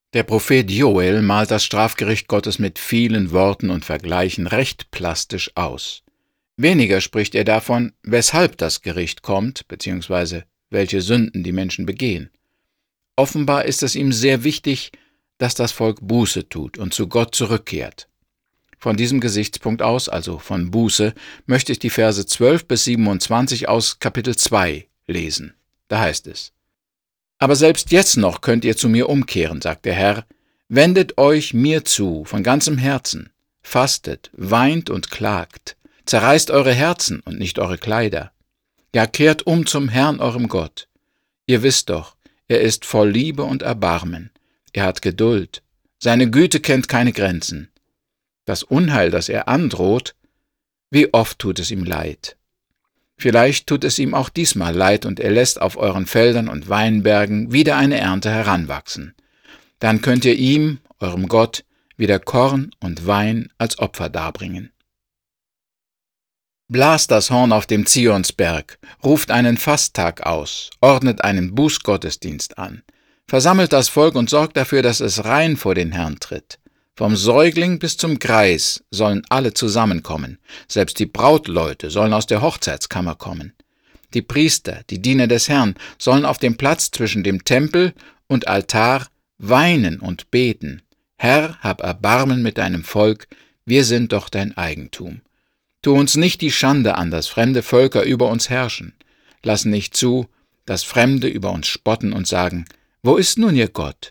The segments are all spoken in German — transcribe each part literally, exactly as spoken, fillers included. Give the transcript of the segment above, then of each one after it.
Der Prophet Joel malt das Strafgericht Gottes mit vielen Worten und Vergleichen recht plastisch aus. Weniger spricht er davon, weshalb das Gericht kommt, beziehungsweise welche Sünden die Menschen begehen. Offenbar ist es ihm sehr wichtig, dass das Volk Buße tut und zu Gott zurückkehrt. Von diesem Gesichtspunkt aus, also von Buße, möchte ich die Verse zwölf bis siebenundzwanzig aus Kapitel zwei lesen. Da heißt es: Aber selbst jetzt noch könnt ihr zu mir umkehren, sagt der Herr, wendet euch mir zu von ganzem Herzen, fastet, weint und klagt, zerreißt eure Herzen und nicht eure Kleider. Ja, kehrt um zum Herrn, eurem Gott. Ihr wisst doch, er ist voll Liebe und Erbarmen, er hat Geduld, seine Güte kennt keine Grenzen. Das Unheil, das er androht, wie oft tut es ihm leid. Vielleicht tut es ihm auch diesmal leid und er lässt auf euren Feldern und Weinbergen wieder eine Ernte heranwachsen. Dann könnt ihr ihm, eurem Gott, wieder Korn und Wein als Opfer darbringen. Blast das Horn auf dem Zionsberg, ruft einen Fasttag aus, ordnet einen Bußgottesdienst an, versammelt das Volk und sorgt dafür, dass es rein vor den Herrn tritt. Vom Säugling bis zum Greis sollen alle zusammenkommen, selbst die Brautleute sollen aus der Hochzeitskammer kommen. Die Priester, die Diener des Herrn, sollen auf dem Platz zwischen dem Tempel und Altar weinen und beten. Herr, hab Erbarmen mit deinem Volk, wir sind doch dein Eigentum. Tu uns nicht die Schande an, dass fremde Völker über uns herrschen. Lass nicht zu, dass Fremde über uns spotten und sagen, wo ist nun ihr Gott?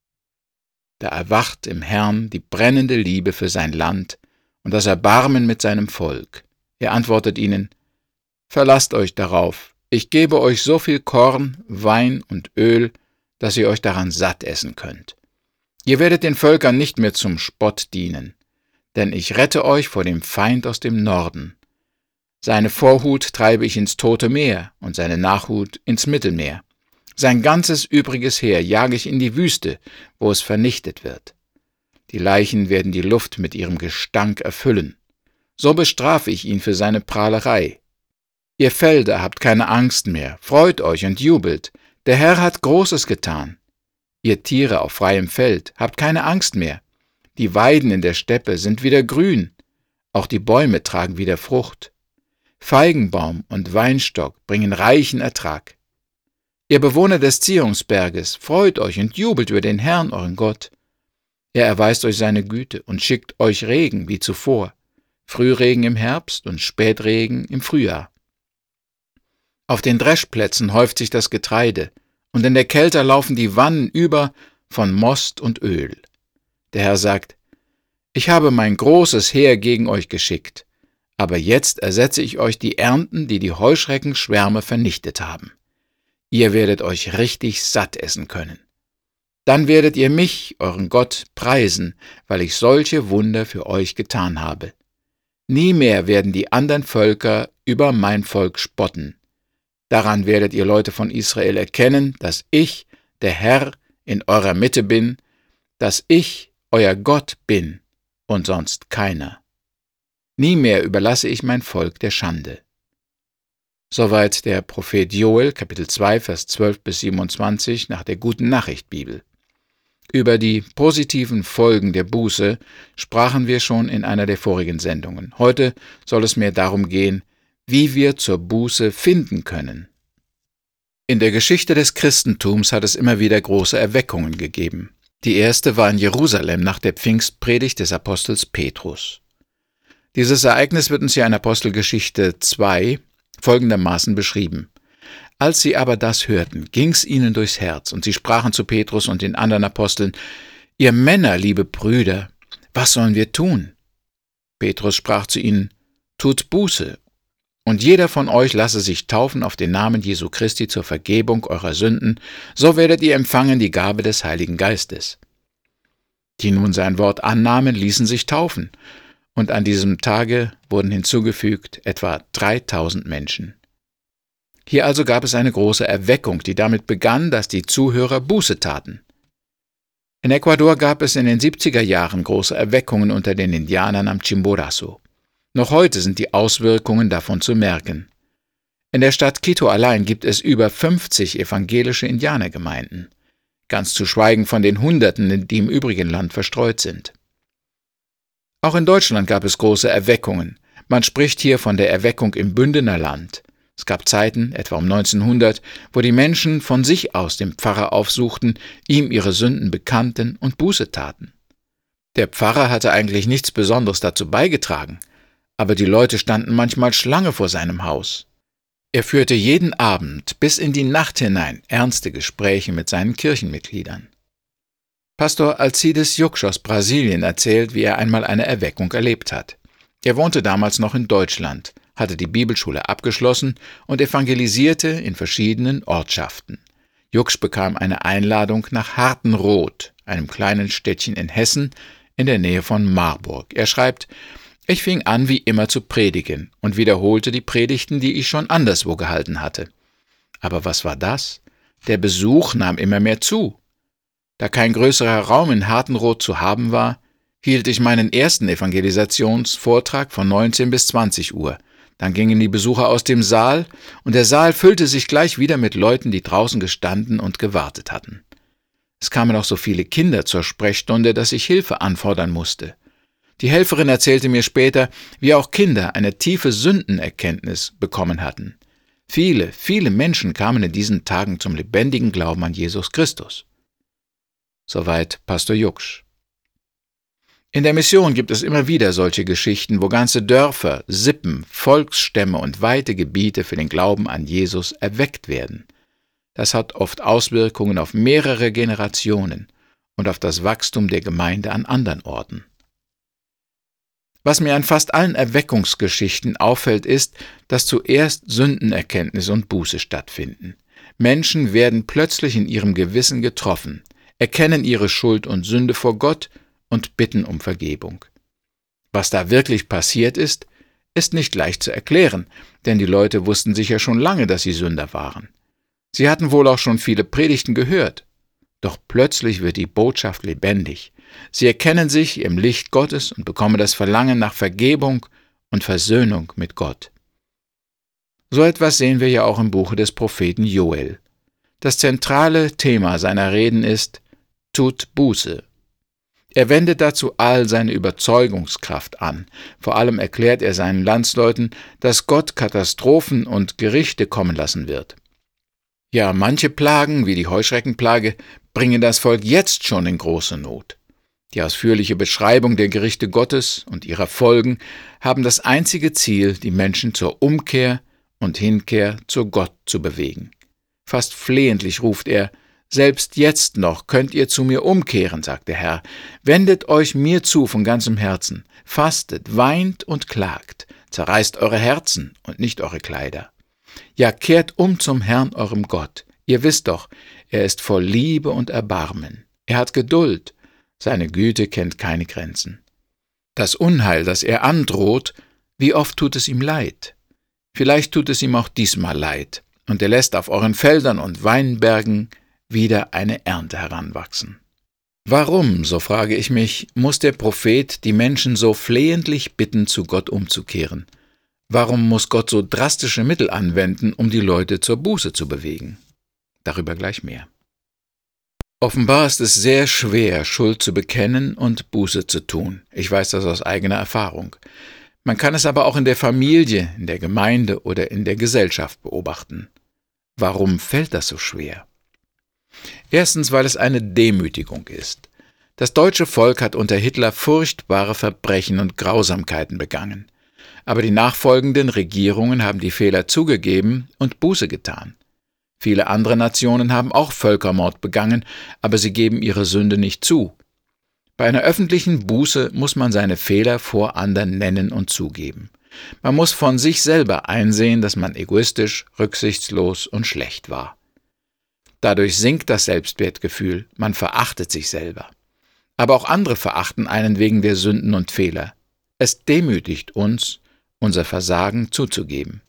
Da erwacht im Herrn die brennende Liebe für sein Land und das Erbarmen mit seinem Volk. Er antwortet ihnen, verlasst euch darauf, ich gebe euch so viel Korn, Wein und Öl, dass ihr euch daran satt essen könnt. Ihr werdet den Völkern nicht mehr zum Spott dienen, denn ich rette euch vor dem Feind aus dem Norden. Seine Vorhut treibe ich ins Tote Meer und seine Nachhut ins Mittelmeer. Sein ganzes übriges Heer jage ich in die Wüste, wo es vernichtet wird. Die Leichen werden die Luft mit ihrem Gestank erfüllen. So bestrafe ich ihn für seine Prahlerei. Ihr Felder habt keine Angst mehr, freut euch und jubelt. Der Herr hat Großes getan. Ihr Tiere auf freiem Feld, habt keine Angst mehr. Die Weiden in der Steppe sind wieder grün. Auch die Bäume tragen wieder Frucht. Feigenbaum und Weinstock bringen reichen Ertrag. Ihr Bewohner des Zionsberges, freut euch und jubelt über den Herrn, euren Gott. Er erweist euch seine Güte und schickt euch Regen wie zuvor, Frühregen im Herbst und Spätregen im Frühjahr. Auf den Dreschplätzen häuft sich das Getreide, und in der Kälte laufen die Wannen über von Most und Öl. Der Herr sagt, ich habe mein großes Heer gegen euch geschickt, aber jetzt ersetze ich euch die Ernten, die die Heuschreckenschwärme vernichtet haben. Ihr werdet euch richtig satt essen können. Dann werdet ihr mich, euren Gott, preisen, weil ich solche Wunder für euch getan habe. Nie mehr werden die anderen Völker über mein Volk spotten. Daran werdet ihr Leute von Israel erkennen, dass ich, der Herr, in eurer Mitte bin, dass ich, euer Gott, bin und sonst keiner. Nie mehr überlasse ich mein Volk der Schande. Soweit der Prophet Joel, Kapitel zwei, Vers zwölf bis siebenundzwanzig nach der Guten Nachricht Bibel. Über die positiven Folgen der Buße sprachen wir schon in einer der vorigen Sendungen. Heute soll es mehr darum gehen, wie wir zur Buße finden können. In der Geschichte des Christentums hat es immer wieder große Erweckungen gegeben. Die erste war in Jerusalem nach der Pfingstpredigt des Apostels Petrus. Dieses Ereignis wird uns ja in Apostelgeschichte zwei folgendermaßen beschrieben. Als sie aber das hörten, ging's ihnen durchs Herz, und sie sprachen zu Petrus und den anderen Aposteln, ihr Männer, liebe Brüder, was sollen wir tun? Petrus sprach zu ihnen, tut Buße, und jeder von euch lasse sich taufen auf den Namen Jesu Christi zur Vergebung eurer Sünden, so werdet ihr empfangen die Gabe des Heiligen Geistes. Die nun sein Wort annahmen, ließen sich taufen, und an diesem Tage wurden hinzugefügt etwa dreitausend Menschen. Hier also gab es eine große Erweckung, die damit begann, dass die Zuhörer Buße taten. In Ecuador gab es in den siebziger Jahren große Erweckungen unter den Indianern am Chimborazo. Noch heute sind die Auswirkungen davon zu merken. In der Stadt Quito allein gibt es über fünfzig evangelische Indianergemeinden. ganz zu schweigen von den Hunderten, die im übrigen Land verstreut sind. Auch in Deutschland gab es große Erweckungen. Man spricht hier von der Erweckung im Bündner Land. Es gab Zeiten, etwa um neunzehnhundert, wo die Menschen von sich aus den Pfarrer aufsuchten, ihm ihre Sünden bekannten und Buße taten. Der Pfarrer hatte eigentlich nichts Besonderes dazu beigetragen, aber die Leute standen manchmal Schlange vor seinem Haus. Er führte jeden Abend bis in die Nacht hinein ernste Gespräche mit seinen Kirchenmitgliedern. Pastor Alcides Juks aus Brasilien erzählt, wie er einmal eine Erweckung erlebt hat. Er wohnte damals noch in Deutschland, hatte die Bibelschule abgeschlossen und evangelisierte in verschiedenen Ortschaften. Juks bekam eine Einladung nach Hartenroth, einem kleinen Städtchen in Hessen in der Nähe von Marburg. Er schreibt: Ich fing an, wie immer zu predigen und wiederholte die Predigten, die ich schon anderswo gehalten hatte. Aber was war das? Der Besuch nahm immer mehr zu. Da kein größerer Raum in Hartenroth zu haben war, hielt ich meinen ersten Evangelisationsvortrag von neunzehn bis zwanzig Uhr. Dann gingen die Besucher aus dem Saal, und der Saal füllte sich gleich wieder mit Leuten, die draußen gestanden und gewartet hatten. Es kamen auch so viele Kinder zur Sprechstunde, dass ich Hilfe anfordern musste. Die Helferin erzählte mir später, wie auch Kinder eine tiefe Sündenerkenntnis bekommen hatten. Viele, viele Menschen kamen in diesen Tagen zum lebendigen Glauben an Jesus Christus. Soweit Pastor Juks. In der Mission gibt es immer wieder solche Geschichten, wo ganze Dörfer, Sippen, Volksstämme und weite Gebiete für den Glauben an Jesus erweckt werden. Das hat oft Auswirkungen auf mehrere Generationen und auf das Wachstum der Gemeinde an anderen Orten. Was mir an fast allen Erweckungsgeschichten auffällt, ist, dass zuerst Sündenerkenntnis und Buße stattfinden. Menschen werden plötzlich in ihrem Gewissen getroffen, erkennen ihre Schuld und Sünde vor Gott und bitten um Vergebung. Was da wirklich passiert ist, ist nicht leicht zu erklären, denn die Leute wussten sicher schon lange, dass sie Sünder waren. Sie hatten wohl auch schon viele Predigten gehört. Doch plötzlich wird die Botschaft lebendig. Sie erkennen sich im Licht Gottes und bekommen das Verlangen nach Vergebung und Versöhnung mit Gott. So etwas sehen wir ja auch im Buche des Propheten Joel. Das zentrale Thema seiner Reden ist: Tut Buße. Er wendet dazu all seine Überzeugungskraft an. Vor allem erklärt er seinen Landsleuten, dass Gott Katastrophen und Gerichte kommen lassen wird. Ja, manche Plagen, wie die Heuschreckenplage, bringen das Volk jetzt schon in große Not. Die ausführliche Beschreibung der Gerichte Gottes und ihrer Folgen haben das einzige Ziel, die Menschen zur Umkehr und Hinkehr zu Gott zu bewegen. Fast flehentlich ruft er: Selbst jetzt noch könnt ihr zu mir umkehren, sagt der Herr. Wendet euch mir zu von ganzem Herzen, fastet, weint und klagt, zerreißt eure Herzen und nicht eure Kleider. Ja, kehrt um zum Herrn, eurem Gott. Ihr wisst doch, er ist voll Liebe und Erbarmen. Er hat Geduld, seine Güte kennt keine Grenzen. Das Unheil, das er androht, wie oft tut es ihm leid? Vielleicht tut es ihm auch diesmal leid, und er lässt auf euren Feldern und Weinbergen wieder eine Ernte heranwachsen. Warum, so frage ich mich, muss der Prophet die Menschen so flehentlich bitten, zu Gott umzukehren? Warum muss Gott so drastische Mittel anwenden, um die Leute zur Buße zu bewegen? Darüber gleich mehr. Offenbar ist es sehr schwer, Schuld zu bekennen und Buße zu tun. Ich weiß das aus eigener Erfahrung. Man kann es aber auch in der Familie, in der Gemeinde oder in der Gesellschaft beobachten. Warum fällt das so schwer? Erstens, weil es eine Demütigung ist. Das deutsche Volk hat unter Hitler furchtbare Verbrechen und Grausamkeiten begangen. Aber die nachfolgenden Regierungen haben die Fehler zugegeben und Buße getan. Viele andere Nationen haben auch Völkermord begangen, aber sie geben ihre Sünde nicht zu. Bei einer öffentlichen Buße muss man seine Fehler vor anderen nennen und zugeben. Man muss von sich selber einsehen, dass man egoistisch, rücksichtslos und schlecht war. Dadurch sinkt das Selbstwertgefühl, man verachtet sich selber. Aber auch andere verachten einen wegen der Sünden und Fehler. Es demütigt uns, unser Versagen zuzugeben.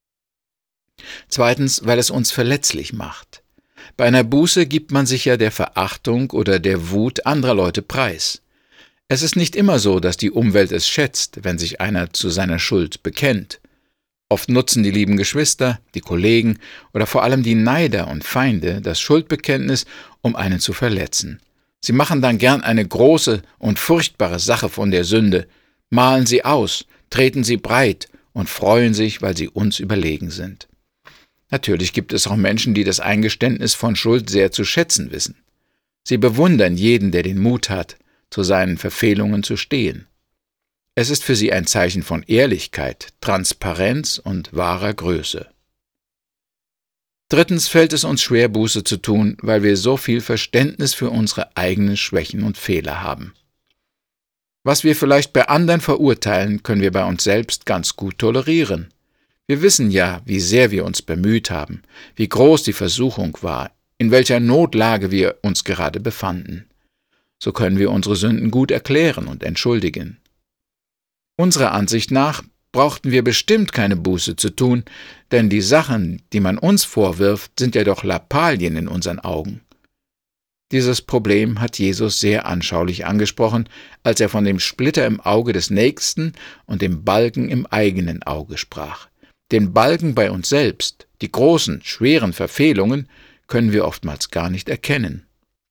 Zweitens, weil es uns verletzlich macht. Bei einer Buße gibt man sich ja der Verachtung oder der Wut anderer Leute preis. Es ist nicht immer so, dass die Umwelt es schätzt, wenn sich einer zu seiner Schuld bekennt. Oft nutzen die lieben Geschwister, die Kollegen oder vor allem die Neider und Feinde das Schuldbekenntnis, um einen zu verletzen. Sie machen dann gern eine große und furchtbare Sache von der Sünde, malen sie aus, treten sie breit und freuen sich, weil sie uns überlegen sind. Natürlich gibt es auch Menschen, die das Eingeständnis von Schuld sehr zu schätzen wissen. Sie bewundern jeden, der den Mut hat, zu seinen Verfehlungen zu stehen. Es ist für sie ein Zeichen von Ehrlichkeit, Transparenz und wahrer Größe. Drittens fällt es uns schwer, Buße zu tun, weil wir so viel Verständnis für unsere eigenen Schwächen und Fehler haben. Was wir vielleicht bei anderen verurteilen, können wir bei uns selbst ganz gut tolerieren. Wir wissen ja, wie sehr wir uns bemüht haben, wie groß die Versuchung war, in welcher Notlage wir uns gerade befanden. So können wir unsere Sünden gut erklären und entschuldigen. Unserer Ansicht nach brauchten wir bestimmt keine Buße zu tun, denn die Sachen, die man uns vorwirft, sind ja doch Lappalien in unseren Augen. Dieses Problem hat Jesus sehr anschaulich angesprochen, als er von dem Splitter im Auge des Nächsten und dem Balken im eigenen Auge sprach. Den Balken bei uns selbst, die großen, schweren Verfehlungen, können wir oftmals gar nicht erkennen.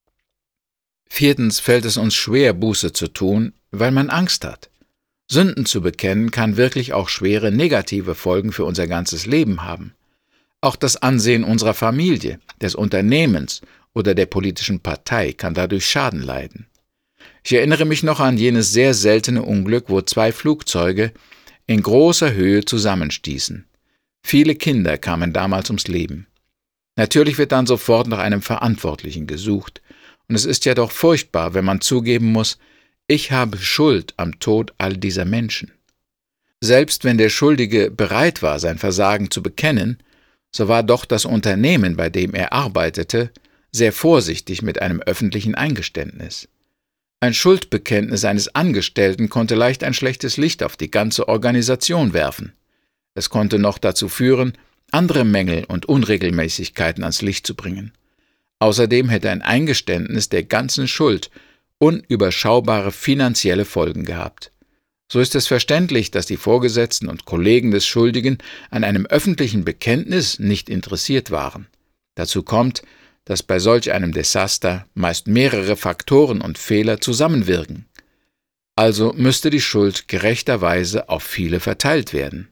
Viertens fällt es uns schwer, Buße zu tun, weil man Angst hat. Sünden zu bekennen kann wirklich auch schwere negative Folgen für unser ganzes Leben haben. Auch das Ansehen unserer Familie, des Unternehmens oder der politischen Partei kann dadurch Schaden leiden. Ich erinnere mich noch an jenes sehr seltene Unglück, wo zwei Flugzeuge in großer Höhe zusammenstießen. Viele Kinder kamen damals ums Leben. Natürlich wird dann sofort nach einem Verantwortlichen gesucht, und es ist ja doch furchtbar, wenn man zugeben muss, ich habe Schuld am Tod all dieser Menschen. Selbst wenn der Schuldige bereit war, sein Versagen zu bekennen, so war doch das Unternehmen, bei dem er arbeitete, sehr vorsichtig mit einem öffentlichen Eingeständnis. Ein Schuldbekenntnis eines Angestellten konnte leicht ein schlechtes Licht auf die ganze Organisation werfen. Es konnte noch dazu führen, andere Mängel und Unregelmäßigkeiten ans Licht zu bringen. Außerdem hätte ein Eingeständnis der ganzen Schuld unüberschaubare finanzielle Folgen gehabt. So ist es verständlich, dass die Vorgesetzten und Kollegen des Schuldigen an einem öffentlichen Bekenntnis nicht interessiert waren. Dazu kommt, dass bei solch einem Desaster meist mehrere Faktoren und Fehler zusammenwirken. Also müsste die Schuld gerechterweise auf viele verteilt werden.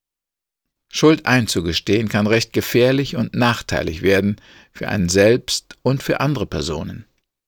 Schuld einzugestehen kann recht gefährlich und nachteilig werden für einen selbst und für andere Personen.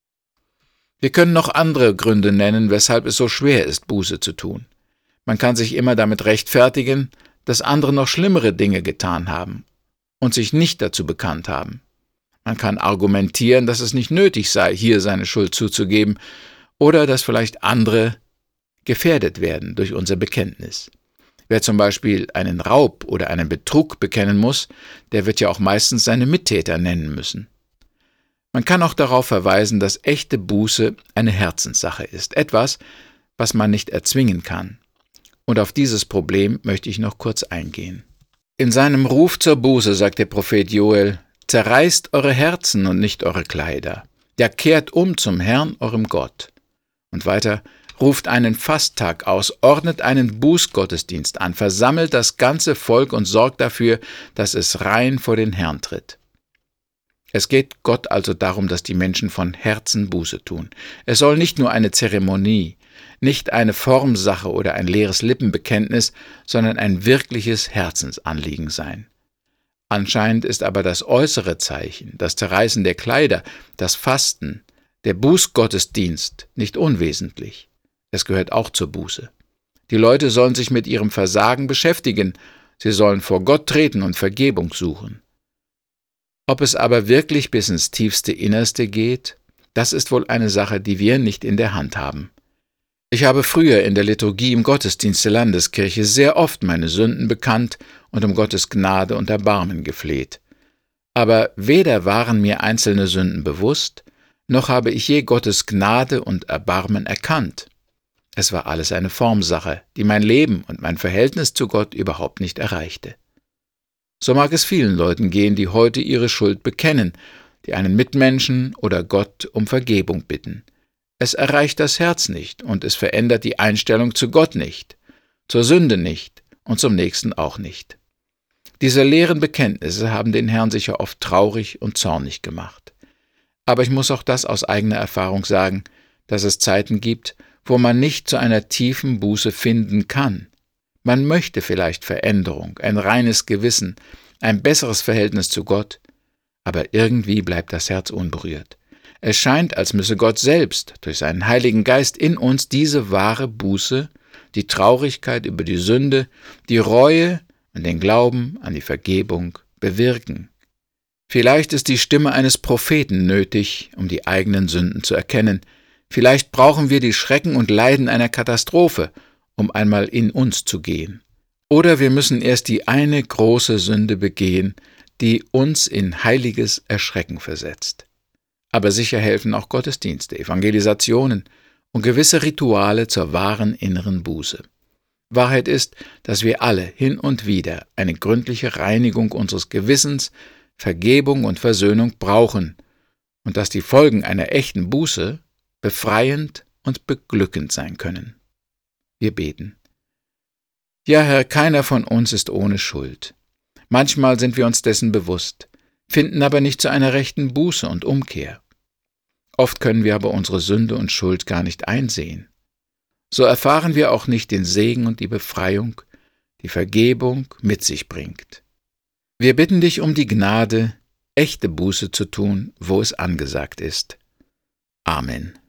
Wir können noch andere Gründe nennen, weshalb es so schwer ist, Buße zu tun. Man kann sich immer damit rechtfertigen, dass andere noch schlimmere Dinge getan haben und sich nicht dazu bekannt haben. Man kann argumentieren, dass es nicht nötig sei, hier seine Schuld zuzugeben, oder dass vielleicht andere gefährdet werden durch unser Bekenntnis. Wer zum Beispiel einen Raub oder einen Betrug bekennen muss, der wird ja auch meistens seine Mittäter nennen müssen. Man kann auch darauf verweisen, dass echte Buße eine Herzenssache ist, etwas, was man nicht erzwingen kann. Und auf dieses Problem möchte ich noch kurz eingehen. In seinem Ruf zur Buße sagt der Prophet Joel: Zerreißt eure Herzen und nicht eure Kleider. Ja, kehrt um zum Herrn, eurem Gott. Und weiter: Ruft einen Fasttag aus, ordnet einen Bußgottesdienst an, versammelt das ganze Volk und sorgt dafür, dass es rein vor den Herrn tritt. Es geht Gott also darum, dass die Menschen von Herzen Buße tun. Es soll nicht nur eine Zeremonie, nicht eine Formsache oder ein leeres Lippenbekenntnis, sondern ein wirkliches Herzensanliegen sein. Anscheinend ist aber das äußere Zeichen, das Zerreißen der Kleider, das Fasten, der Bußgottesdienst nicht unwesentlich. Es gehört auch zur Buße. Die Leute sollen sich mit ihrem Versagen beschäftigen, sie sollen vor Gott treten und Vergebung suchen. Ob es aber wirklich bis ins tiefste Innerste geht, das ist wohl eine Sache, die wir nicht in der Hand haben. Ich habe früher in der Liturgie im Gottesdienst der Landeskirche sehr oft meine Sünden bekannt und um Gottes Gnade und Erbarmen gefleht. Aber weder waren mir einzelne Sünden bewusst, noch habe ich je Gottes Gnade und Erbarmen erkannt. Es war alles eine Formsache, die mein Leben und mein Verhältnis zu Gott überhaupt nicht erreichte. So mag es vielen Leuten gehen, die heute ihre Schuld bekennen, die einen Mitmenschen oder Gott um Vergebung bitten. Es erreicht das Herz nicht und es verändert die Einstellung zu Gott nicht, zur Sünde nicht und zum Nächsten auch nicht. Diese leeren Bekenntnisse haben den Herrn sicher oft traurig und zornig gemacht. Aber ich muss auch das aus eigener Erfahrung sagen, dass es Zeiten gibt, wo man nicht zu einer tiefen Buße finden kann. Man möchte vielleicht Veränderung, ein reines Gewissen, ein besseres Verhältnis zu Gott, aber irgendwie bleibt das Herz unberührt. Es scheint, als müsse Gott selbst durch seinen Heiligen Geist in uns diese wahre Buße, die Traurigkeit über die Sünde, die Reue und den Glauben an die Vergebung bewirken. Vielleicht ist die Stimme eines Propheten nötig, um die eigenen Sünden zu erkennen. Vielleicht brauchen wir die Schrecken und Leiden einer Katastrophe, um einmal in uns zu gehen. Oder wir müssen erst die eine große Sünde begehen, die uns in heiliges Erschrecken versetzt. Aber sicher helfen auch Gottesdienste, Evangelisationen und gewisse Rituale zur wahren inneren Buße. Wahrheit ist, dass wir alle hin und wieder eine gründliche Reinigung unseres Gewissens, Vergebung und Versöhnung brauchen und dass die Folgen einer echten Buße befreiend und beglückend sein können. Wir beten. Ja, Herr, keiner von uns ist ohne Schuld. Manchmal sind wir uns dessen bewusst, finden aber nicht zu einer rechten Buße und Umkehr. Oft können wir aber unsere Sünde und Schuld gar nicht einsehen. So erfahren wir auch nicht den Segen und die Befreiung, die Vergebung mit sich bringt. Wir bitten dich um die Gnade, echte Buße zu tun, wo es angesagt ist. Amen.